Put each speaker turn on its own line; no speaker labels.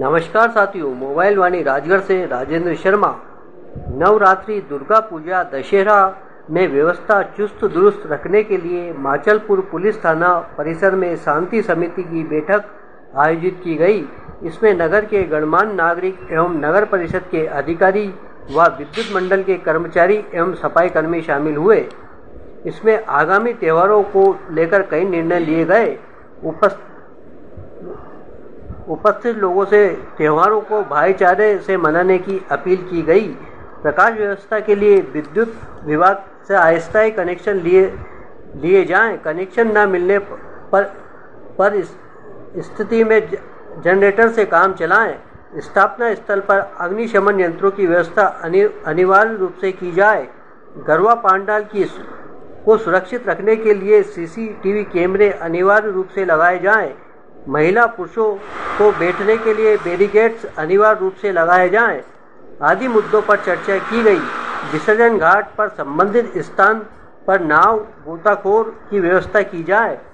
नमस्कार साथियों, मोबाइल वाणी राजगढ़ से राजेंद्र शर्मा। नवरात्रि, दुर्गा पूजा, दशहरा में व्यवस्था चुस्त दुरुस्त रखने के लिए माचलपुर पुलिस थाना परिसर में शांति समिति की बैठक आयोजित की गई। इसमें नगर के गणमान्य नागरिक एवं नगर परिषद के अधिकारी व विद्युत मंडल के कर्मचारी एवं सफाई कर्मी शामिल हुए। इसमें आगामी त्योहारों को लेकर कई निर्णय लिए गए। उपस्थित लोगों से त्योहारों को भाईचारे से मनाने की अपील की गई। प्रकाश व्यवस्था के लिए विद्युत विभाग से अस्थायी कनेक्शन लिए जाएं। कनेक्शन न मिलने पर स्थिति में जनरेटर से काम चलाएं। स्थापना स्थल पर अग्निशमन यंत्रों की व्यवस्था अनिवार्य रूप से की जाए। गरबा पंडाल को सुरक्षित रखने के लिए सीसीटीवी कैमरे अनिवार्य रूप से लगाए जाएं। महिला पुरुषों को बैठने के लिए बैरिकेड्स अनिवार्य रूप से लगाए जाएं। आदि मुद्दों पर चर्चा की गई। विसर्जन घाट पर संबंधित स्थान पर नाव गोताखोर की व्यवस्था की जाए।